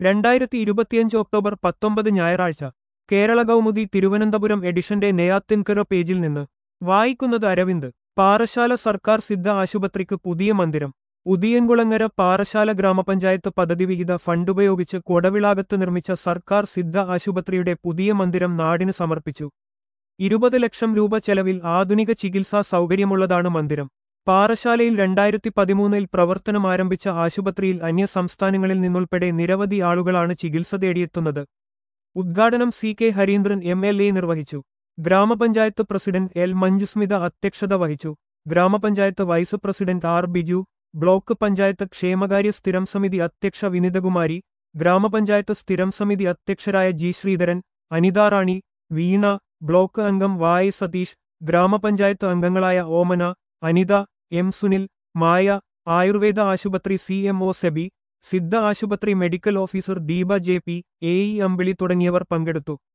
2025 October 19 ഞായറാഴ്ച കേരള കൗമുദി തിരുവനന്തപുരം എഡിഷന്റെ നെയ്യാത്തിൻകര പേജിൽ നിന്ന് വായിക്കുന്നത് അരവിന്ദ്. പാറശാല സർക്കാർ സിദ്ധ ആശുപത്രിക്ക് പുതിയ മന്ദിരം. ഉദിയൻകുളങ്ങര പാറശാല ഗ്രാമപഞ്ചായത്ത് പദ്ധതിവിഹിത ഫണ്ടുപയോഗിച്ച് കൊടവിളാകത്ത് നിർമ്മിച്ച സർക്കാർ സിദ്ധ ആശുപത്രിയുടെ പുതിയ മന്ദിരം നാടിന് സമർപ്പിച്ചു. 20 ലക്ഷം രൂപ ചെലവിൽ ആധുനിക ചികിത്സാ സൗകര്യമുള്ളതാണ് മന്ദിരം. പാറശാലയിൽ 2013 പ്രവർത്തനമാരംഭിച്ച ആശുപത്രിയിൽ അന്യസംസ്ഥാനങ്ങളിൽ നിന്നുൾപ്പെടെ നിരവധി ആളുകളാണ് ചികിത്സ തേടിയെത്തുന്നത്. ഉദ്ഘാടനം CK ഹരീന്ദ്രൻ MLA നിർവഹിച്ചു. ഗ്രാമപഞ്ചായത്ത് പ്രസിഡന്റ് L മഞ്ജുസ്മിത അധ്യക്ഷത വഹിച്ചു. ഗ്രാമപഞ്ചായത്ത് vice president R Biju, block panchayat ക്ഷേമകാര്യ സ്ഥിരം സമിതി അധ്യക്ഷ വിനിതകുമാരി, ഗ്രാമപഞ്ചായത്ത് സ്ഥിരം സമിതി അധ്യക്ഷരായ G ശ്രീധരൻ, അനിത റാണി, വീണ, ബ്ലോക്ക് അംഗം Y സതീഷ്, ഗ്രാമപഞ്ചായത്ത് അംഗങ്ങളായ ഓമന, അനിത, M സുനിൽ, മായ, ആയുർവേദ ആശുപത്രി CMO സെബി, സിദ്ധ ആശുപത്രി medical officer Deepa JP, AE Ambili തുടങ്ങിയവർ പങ്കെടുത്തു.